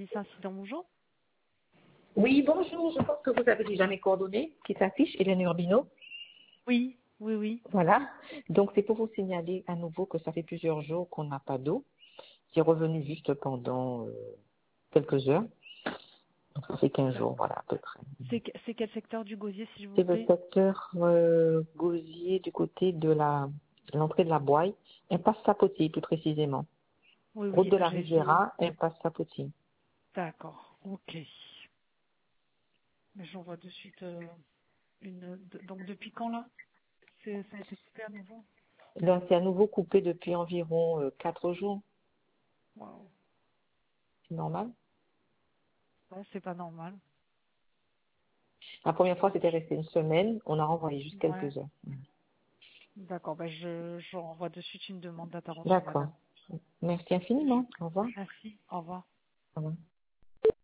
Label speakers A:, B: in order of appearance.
A: Gosier Saint-Cydan, bonjour.
B: Oui, bonjour. Je pense que vous avez déjà mes coordonnées qui s'affichent, Hélène Urbino.
A: Oui, oui, oui.
B: Voilà. Donc, c'est pour vous signaler à nouveau que ça fait plusieurs jours qu'on n'a pas d'eau. C'est revenu juste pendant quelques heures. Donc, ça fait 15 jours, voilà, à peu près.
A: C'est quel secteur du Gosier, s'il vous
B: C'est le
A: plaît?
B: secteur Gosier du côté de l'entrée de la Boye, impasse Sapoti, plus précisément.
A: Oui,
B: Route
A: oui,
B: de la
A: j'ai vu.
B: Riviera, impasse Sapoti.
A: D'accord, ok. Mais j'envoie de suite donc depuis quand là? Ça a été coupé à nouveau?
B: Donc, c'est à nouveau coupé depuis environ 4 jours.
A: Waouh.
B: C'est normal.
A: Ouais, c'est pas normal.
B: La première fois, c'était resté une semaine. On a renvoyé juste
A: Ouais.
B: quelques heures.
A: D'accord, je renvoie de suite une demande d'intervention,
B: D'accord.
A: madame.
B: Merci infiniment. Au revoir.
A: Merci, au revoir.
B: Au revoir.